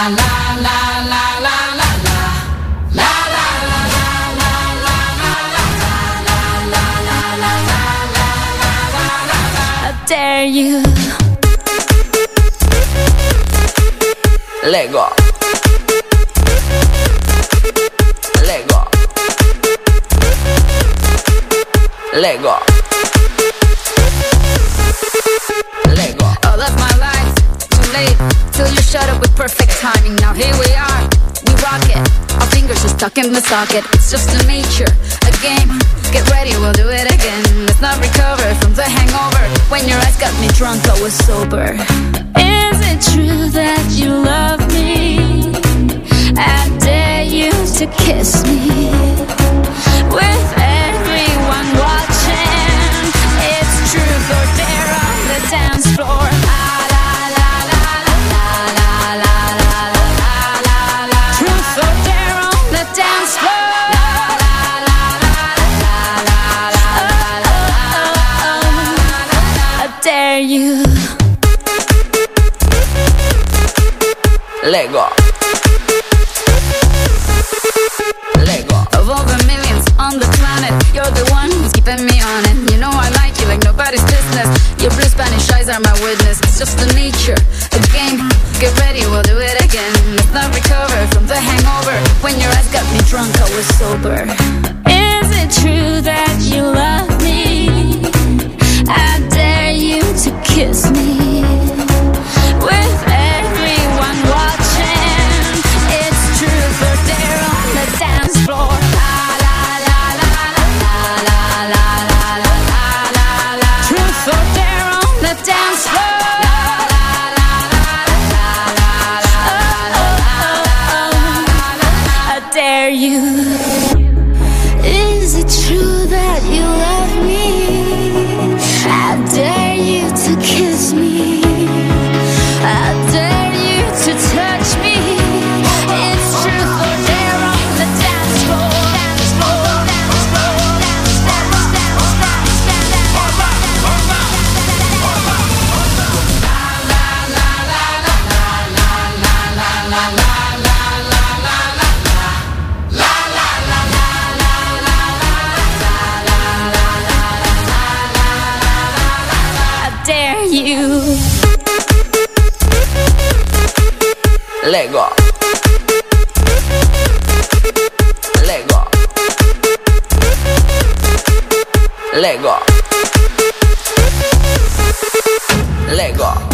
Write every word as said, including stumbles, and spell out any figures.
la la la la la la la la I dare you. Lego. Lego. Lego. Lego. All of my life, too late, till you shut up with perfect timing. Now here we are, we rock it. Our fingers are stuck in the socket. It's just a nature, a game. Get ready, we'll do it again. Let's not recover from the hangover. When your eyes got me drunk, I was sober. Is it true that you love me? I dare you to kiss me. With everyone watching, it's truth or dare on the dance floor. La la la la la la la la la la la. Truth or dare on the dance floor. La la la la la la la. I dare you. Lego. Lego. Of all the millions on the planet, you're the one who's keeping me on it. You know I like you like nobody's business. Your blue Spanish eyes are my witness. It's just the nature, a game. Get ready, we'll do it again. Let's not recover from the hangover. When your eyes got me drunk, I was sober. Is it true that you love me? I dare you to kiss me. With everyone watching, it's truth or dare on the dance floor. La la la la la la la la la la la. Truth or dare on the dance floor. La la la la la la la. I dare you. Is it true that you love me? I dare you to kiss me. I dare you to touch me. It's truth or dare on the dance floor. Dance floor, dance floor, dance, dance, dance, dance, dance, I dare you. Lego. Lego. Lego. Lego.